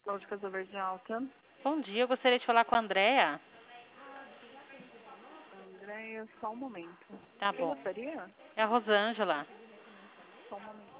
de Casa Verde Alta. Bom dia, eu gostaria de falar com a Andréa. Andréia, só um momento. Tá Quem bom. gostaria? É a Rosângela. Só um momento.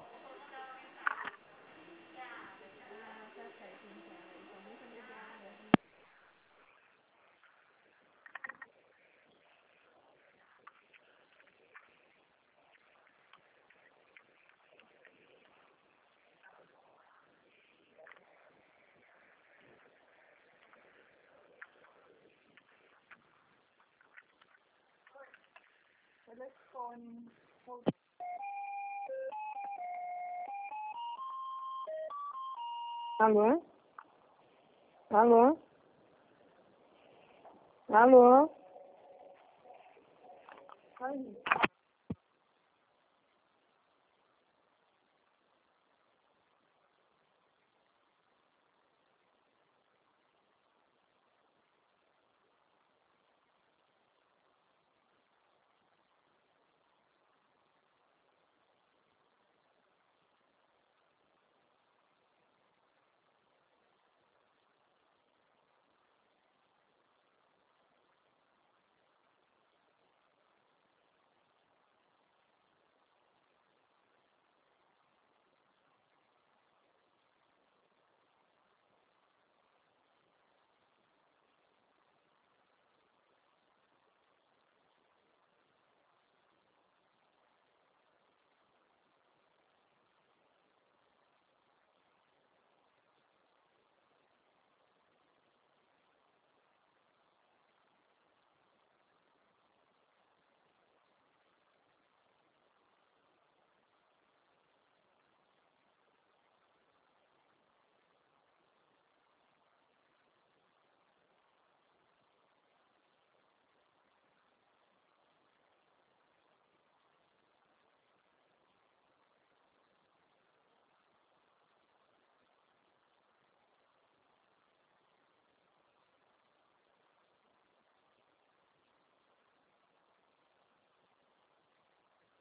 Telefone. Alô? Alô? Alô? Aí.